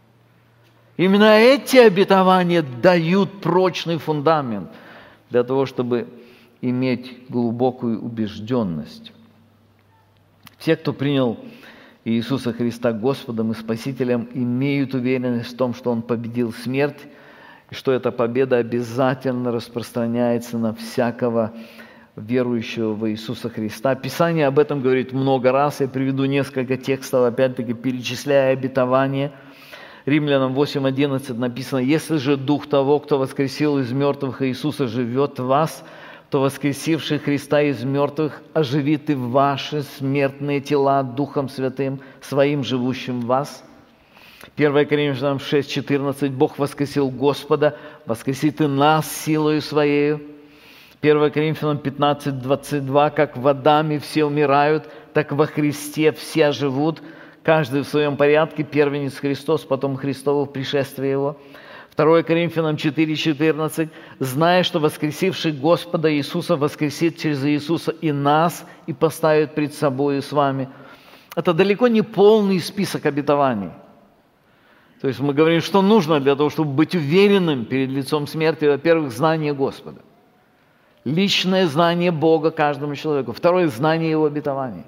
Именно эти обетования дают прочный фундамент для того, чтобы иметь глубокую убежденность. Все, кто принял Иисуса Христа Господом и Спасителем, имеют уверенность в том, что Он победил смерть, и что эта победа обязательно распространяется на всякого верующего в Иисуса Христа. Писание об этом говорит много раз. Я приведу несколько текстов, опять-таки перечисляя обетования. Римлянам восемь одиннадцать написано: «Если же Дух того, кто воскресил из мертвых Иисуса, живет в вас, то воскресивший Христа из мертвых оживит и ваши смертные тела Духом Святым, Своим живущим в вас». первое Коринфянам шесть четырнадцать. «Бог воскресил Господа, воскресит и нас силою Своею». первое Коринфянам пятнадцать двадцать два. «Как в Адаме все умирают, так во Христе все живут, каждый в своем порядке, первенец Христос, потом Христово пришествие Его». второе Коринфянам четыре четырнадцать. «Зная, что воскресивший Господа Иисуса воскресит через Иисуса и нас, и поставит пред собою с вами». Это далеко не полный список обетований. То есть мы говорим, что нужно для того, чтобы быть уверенным перед лицом смерти. Во-первых, знание Господа. Личное знание Бога каждому человеку. Второе, знание Его обетований.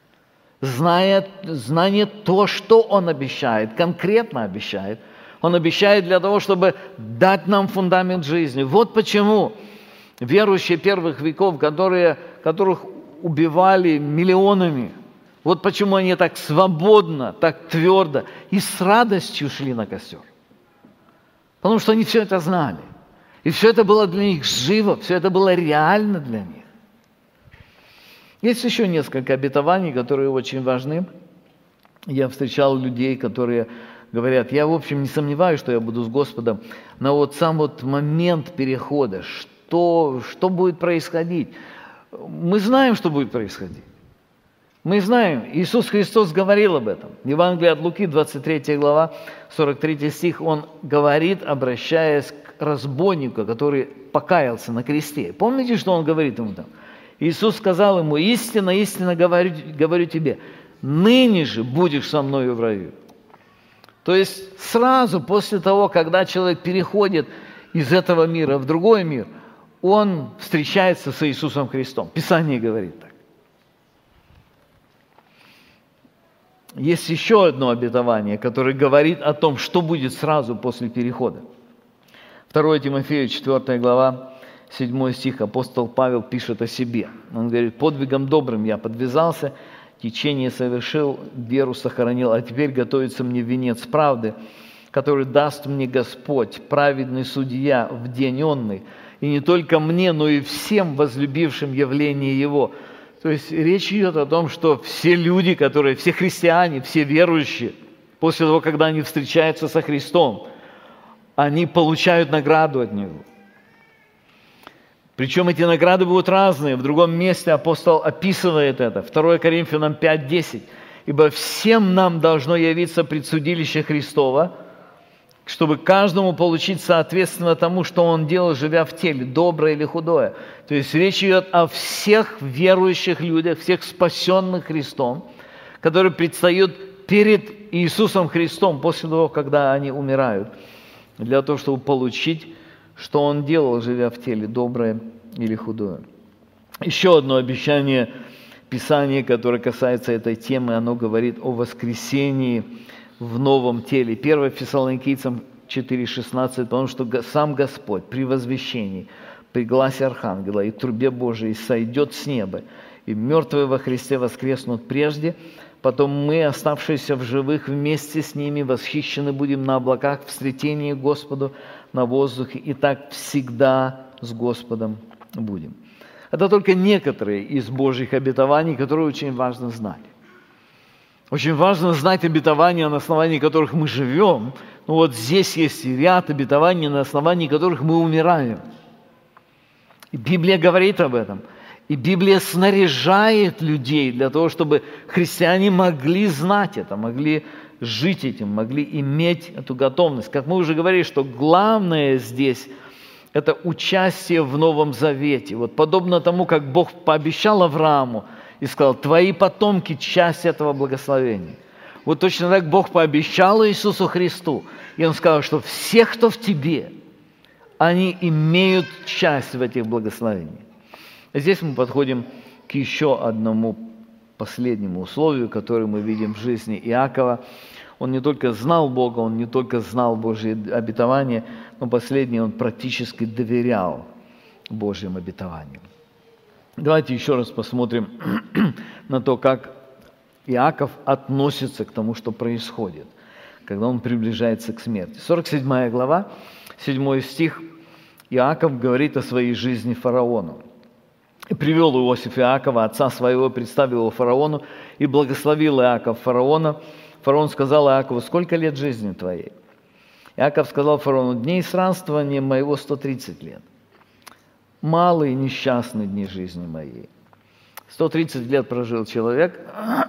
Зная, знание то, что Он обещает, конкретно обещает. Он обещает для того, чтобы дать нам фундамент жизни. Вот почему верующие первых веков, которые, которых убивали миллионами, вот почему они так свободно, так твердо и с радостью шли на костер. Потому что они все это знали. И все это было для них живо, все это было реально для них. Есть еще несколько обетований, которые очень важны. Я встречал людей, которые говорят: я, в общем, не сомневаюсь, что я буду с Господом, но вот сам вот момент перехода, что, что будет происходить? Мы знаем, что будет происходить. Мы знаем, Иисус Христос говорил об этом. Евангелие от Луки, двадцать третья глава, сорок третий стих, Он говорит, обращаясь к разбойнику, который покаялся на кресте. Помните, что Он говорит ему там? Иисус сказал ему: истинно, истинно говорю, говорю тебе, ныне же будешь со мною в раю. То есть сразу после того, когда человек переходит из этого мира в другой мир, он встречается с Иисусом Христом. Писание говорит так. Есть еще одно обетование, которое говорит о том, что будет сразу после перехода. второе Тимофею, четвёртая глава, седьмой стих, апостол Павел пишет о себе. Он говорит: «Подвигом добрым я подвязался, течение совершил, веру сохранил, а теперь готовится мне венец правды, который даст мне Господь, праведный судья в день онный, и не только мне, но и всем возлюбившим явление Его». То есть речь идет о том, что все люди, которые, все христиане, все верующие, после того, когда они встречаются со Христом, они получают награду от Него. Причем эти награды будут разные. В другом месте апостол описывает это. второе Коринфянам пять десять. «Ибо всем нам должно явиться предсудилище Христова, чтобы каждому получить соответственно тому, что он делал, живя в теле, доброе или худое». То есть речь идет о всех верующих людях, всех спасенных Христом, которые предстают перед Иисусом Христом после того, когда они умирают, для того, чтобы получить, что Он делал, живя в теле, доброе или худое. Еще одно обещание Писания, которое касается этой темы, оно говорит о воскресении в новом теле. первое Фессалоникийцам четыре шестнадцать, потому что сам Господь при возвещении, при гласе Архангела и трубе Божией сойдет с неба, и мертвые во Христе воскреснут прежде, потом мы, оставшиеся в живых, вместе с ними восхищены будем на облаках в встретении к Господу на воздухе, и так всегда с Господом будем. Это только некоторые из Божьих обетований, которые очень важно знать. Очень важно знать обетования, на основании которых мы живем. Но вот здесь есть ряд обетований, на основании которых мы умираем. И Библия говорит об этом. И Библия снаряжает людей для того, чтобы христиане могли знать это, могли жить этим, могли иметь эту готовность. Как мы уже говорили, что главное здесь – это участие в Новом Завете. Вот подобно тому, как Бог пообещал Аврааму и сказал: «Твои потомки – часть этого благословения». Вот точно так Бог пообещал Иисусу Христу, и Он сказал, что все, кто в тебе, они имеют часть в этих благословениях. Здесь мы подходим к еще одному последнему условию, которое мы видим в жизни Иакова. Он не только знал Бога, он не только знал Божьи обетования, но последнее, он практически доверял Божьим обетованиям. Давайте еще раз посмотрим на то, как Иаков относится к тому, что происходит, когда он приближается к смерти. сорок седьмая глава, седьмой стих, Иаков говорит о своей жизни фараону. «И привел Иосиф Иакова, отца своего, представил его фараону, и благословил Иаков фараона. Фараон сказал Иакову: сколько лет жизни твоей? Иаков сказал фараону: дней странствования моего сто тридцать лет. Малые несчастные дни жизни моей». сто тридцать лет прожил человек.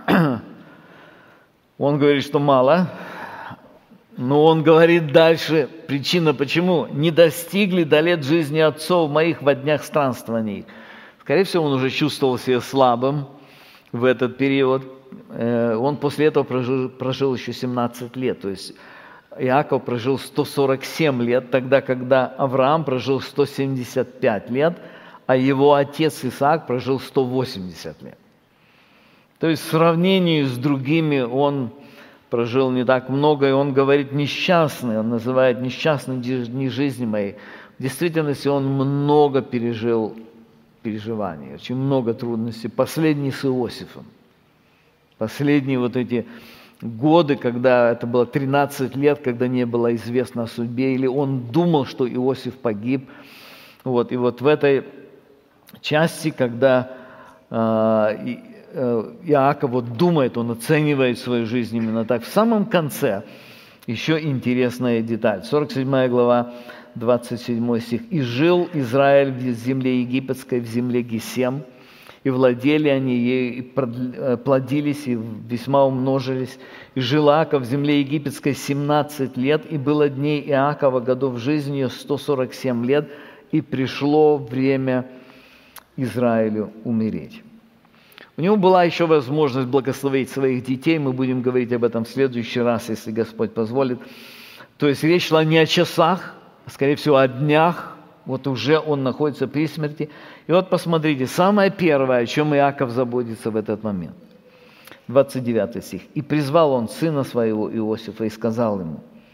Он говорит, что мало. Но он говорит дальше, причина почему: не достигли до лет жизни отцов моих во днях странствований. Скорее всего, он уже чувствовал себя слабым в этот период. Он после этого прожил, прожил еще семнадцать лет. То есть Иаков прожил сто сорок семь лет, тогда, когда Авраам прожил сто семьдесят пять лет, а его отец Исаак прожил сто восемьдесят лет. То есть в сравнении с другими он прожил не так много, и он говорит несчастный, он называет несчастные дни жизни моей. В действительности он много пережил переживаний, очень много трудностей. Последний с Иосифом. Последние вот эти годы, когда это было тринадцать лет, когда не было известно о судьбе, или он думал, что Иосиф погиб. Вот, и вот в этой части, когда э, Иаков вот думает, он оценивает свою жизнь именно так, в самом конце еще интересная деталь. сорок седьмая глава, двадцать седьмой стих. «И жил Израиль в земле египетской, в земле Гесем, и владели они ею, и плодились, и весьма умножились. И жил Иаков в земле египетской семнадцать лет, и было дней Иакова годов жизни сто сорок семь лет, и пришло время Израилю умереть». У него была еще возможность благословить своих детей, мы будем говорить об этом в следующий раз, если Господь позволит. То есть речь шла не о часах, а скорее всего о днях. Вот уже он находится при смерти. И вот посмотрите, самое первое, о чем Иаков заботится в этот момент. двадцать девятый стих. «И призвал он сына своего Иосифа и сказал ему: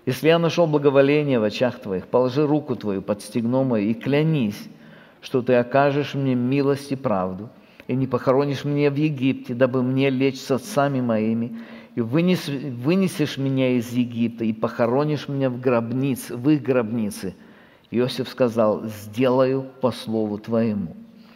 Если я нашел благоволение в очах Твоих, положи руку Твою под стегно мое и клянись, что Ты окажешь мне милость и правду, и не похоронишь меня в Египте, дабы мне лечь с отцами моими, и вынес, вынесешь меня из Египта, и похоронишь меня в гробнице, в их гробнице. Иосиф сказал: сделаю по слову Твоему.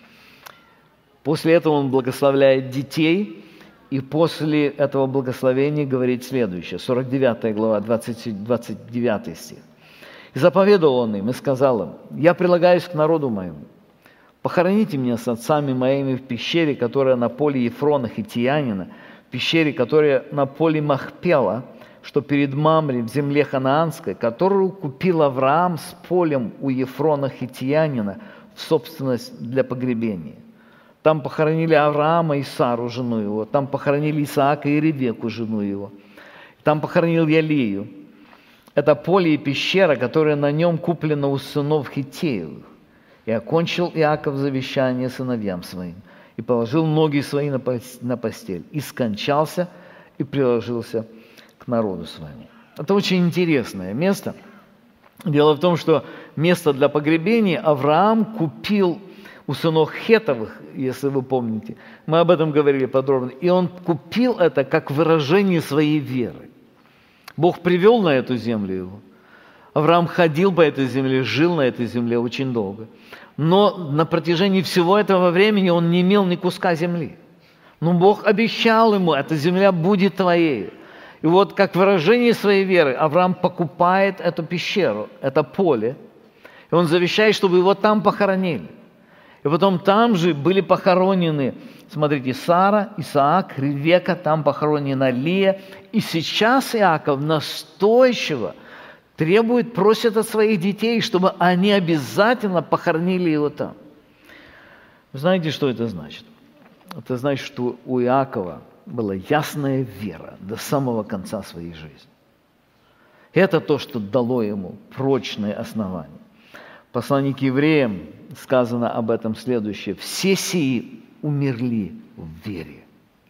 После этого он благословляет детей, и после этого благословения говорит следующее, сорок девятая глава, двадцать, двадцать девятый стих. «И заповедовал он им, и сказал им: я прилагаюсь к народу моему, похороните меня с отцами моими в пещере, которая на поле Ефрона Хиттиянина, в пещере, которая на поле Махпела, что перед Мамре в земле ханаанской, которую купил Авраам с полем у Ефрона Хиттиянина в собственность для погребения. Там похоронили Авраама и Сару, жену его, там похоронили Исаака и Ревеку, жену его, там похоронил я Лию. Это поле и пещера, которая на нем куплена у сынов Хиттеевых. И окончил Иаков завещание сыновьям своим, и положил ноги свои на постель, и скончался, и приложился к народу своему». Это очень интересное место. Дело в том, что место для погребения Авраам купил у сынов Хетовых, если вы помните. Мы об этом говорили подробно. И он купил это как выражение своей веры. Бог привел на эту землю его. Авраам ходил по этой земле, жил на этой земле очень долго. Но на протяжении всего этого времени он не имел ни куска земли. Но Бог обещал ему: эта земля будет твоей. И вот как выражение своей веры Авраам покупает эту пещеру, это поле, и он завещает, чтобы его там похоронили. И потом там же были похоронены, смотрите, Сара, Исаак, Ревека, там похоронена Лия. И сейчас Иаков настойчиво требует, просит от своих детей, чтобы они обязательно похоронили его там. Вы знаете, что это значит? Это значит, что у Иакова была ясная вера до самого конца своей жизни. Это то, что дало ему прочные основания. В послании к евреям сказано об этом следующее: «Все сии умерли в вере».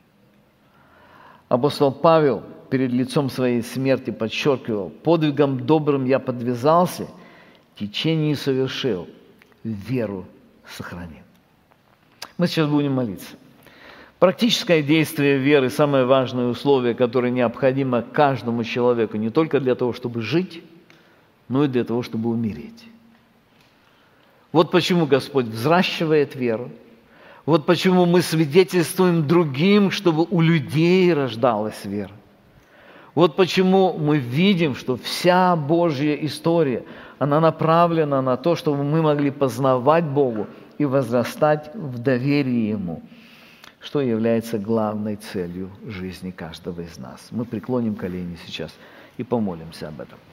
Апостол Павел перед лицом своей смерти подчеркивал: «Подвигом добрым я подвязался, течение совершил, веру сохранил». Мы сейчас будем молиться. Практическое действие веры – самое важное условие, которое необходимо каждому человеку не только для того, чтобы жить, но и для того, чтобы умереть. Вот почему Господь взращивает веру. Вот почему мы свидетельствуем другим, чтобы у людей рождалась вера. Вот почему мы видим, что вся Божья история, она направлена на то, чтобы мы могли познавать Богу и возрастать в доверии Ему, что является главной целью жизни каждого из нас. Мы преклоним колени сейчас и помолимся об этом.